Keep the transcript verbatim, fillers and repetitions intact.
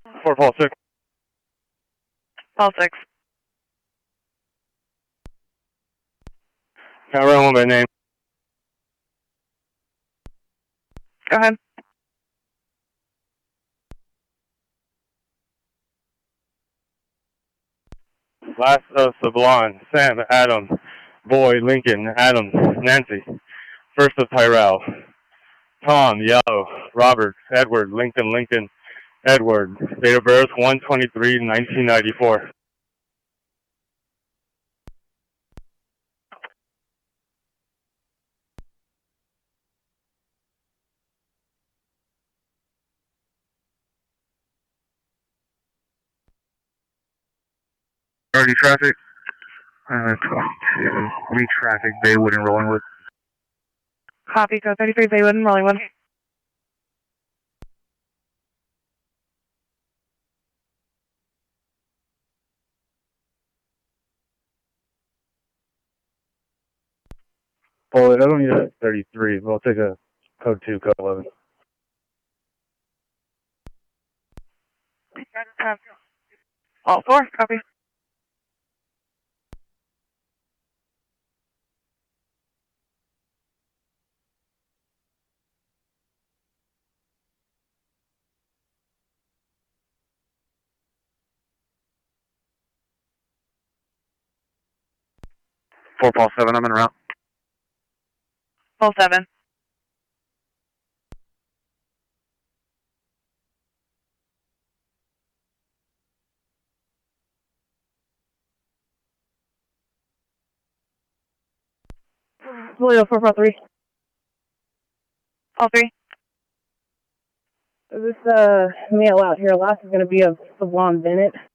four Paul six. Paul six. Tyrell by name. Go ahead. Last of Sablon, Sam, Adam, Boy, Lincoln, Adam, Nancy. First of Tyrell. Tom, Yellow, Robert, Edward, Lincoln, Lincoln, Edward. Date of birth one twenty-three nineteen ninety-four. Already traffic. Uh, twenty-two. Reach traffic, Baywood and Rollingwood. Copy, code thirty-three, Baywood and Rollingwood. Oh, I don't need a thirty-three, but I'll take a code two, code eleven. All four, copy. four Paul seven, I'm en route. Paul seven. Toledo four Paul three. All three. This uh mail out here, last is going to be of Sablon Bennett.